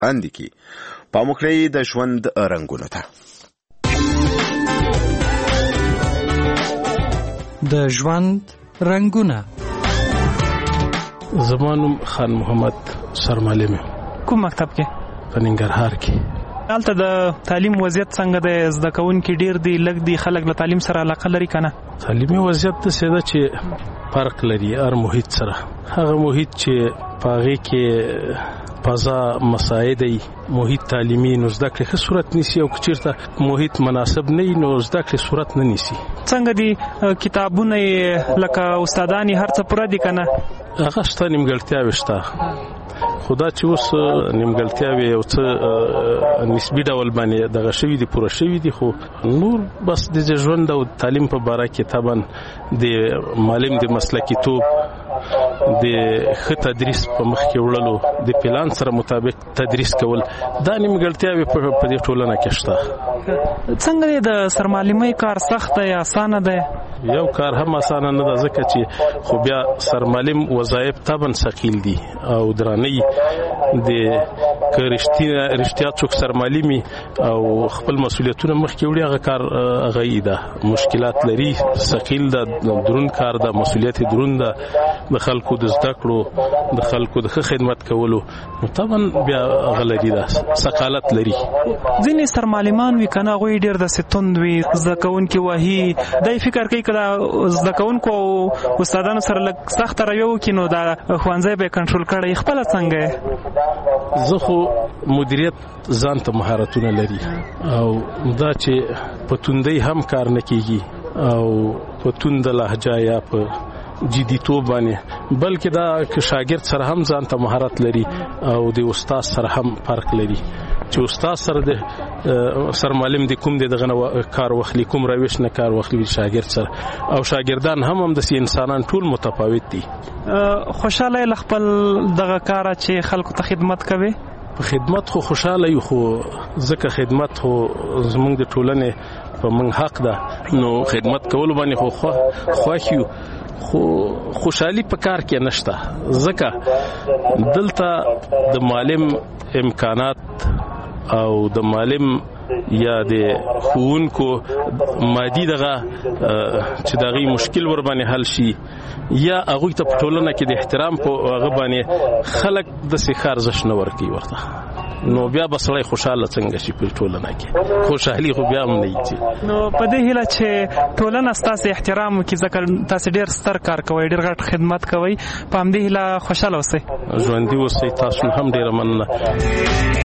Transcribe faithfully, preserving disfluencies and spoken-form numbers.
اندکی پاموکړی د ژوند رنگونو ته. د ژوند رنگونه. زمانم خان محمد سرمعلم. کوم مکتب کې؟ په ننګرهار کې. هلته د تعلیم وضعیت څنګه دی؟ زده کوونکي ډیر دي لږ دي؟ خلک له تعلیم سره علاقه لري کنه؟ تعلیمي وضعیت د سیده چې فرق لري هر محیط سره. هغه محیط چې پاغې کې فضا مساعدی محیط تعلیمي نو زده کړې ښه صورت نیسي، او که چېرته محیط مناسب نه وي نو زده کړې صورت نه نیسي. څنګه دي کتابونه لکه استادان هر څه پوره دي کنه؟ هغه شته، نیمګړتیاوې شته، خو دا چې اوس نیمګړتیاوې یو څه نسبي ډول باندې دغه شوي دي، پوره شوي دي، خو نور بس د ژوند او تعلیم په باره کې طبعا د معلم د مسلکیتوب د ښه تدریس په مخ کې وړلو، د پلان سره مطابق تدریس کول، دا نیمګړتیاوې په دې ټولنه کې شته. څنګه دی د سرمعلمۍ کار سخت دی یا اسانه دی؟ یو کار هم اسانه نه ده، ځکه چې خو بیا سرمعلم وظایف طبعا ثقیل دي او درانه د که رښتیا څوک سرمعلمي او خپل مسؤلیتونه مخکې وړي هغه کار هغه ده، مشکلات لري، ثقیل ده، درون کار ده، مسؤلیت درون ده، د خلکو د زده کړو، د خلکو د ښه خدمت کولو، نو طبعا بیا هغه لري، ده ثقالت لري. ځینې سرمعلمان وي کنه هغوی ډېر داسې توند وي، زده کوونکي وهي، دی فکر کوي که د زده کوونکو او استادانو سره لږ سخته رویه وکړي نو دا ښوونځی به یې کنټرول کړی. خپله څنګه؟ زه خو مدیریت ځان ته مهارتونه لري، او دا چې په توندۍ هم کار نه کیږي او په تونده لهجه یا په جدیتوب باندې، بلکې دا که شاګرد سره هم ځان ته مهارت لري او د استاد سره هم فرق لري، چې استاد سره د سرمعلم د کوم دغه کار واخلي، کوم روش نه کار واخلي شاګرد سره، او شاګردان هم هم د انسانان ټول متفاوت دي. خوشاله له خپل دغه کار چې خلکو ته خدمت کوي؟ په خدمت خو خوشاله یو، خو ځکه خدمت خو زمونږ د ټولنې په موږ حق ده، نو خدمت کول باندې خو خوښ یو، خو خوشحالي په کار کې نشته، ځکه دلته د معلم امکانات او د معلم یا د ښوونکو مادي دغه چې دغه مشکل ور باندې حل شي، یا هغوی ته په ټولنه کې د احترام په هغه باندې خلک داسې ښه ارزښت نه ورکوي ورته، نو بیا به سړی خوشحاله څنګه شي په ټولنه کې؟ خوشحالي خو بیا هم نه وي. نو په دې هیله چې ټولنه ستاسې احترام وکړي، ځکه تاسې ډېر ستر کار کوئ، ډېر غټ خدمت کوئ، په همدې هیله خوشحاله اوسئ. ژوندي اوسئ، تاسو هم ډېره مننه.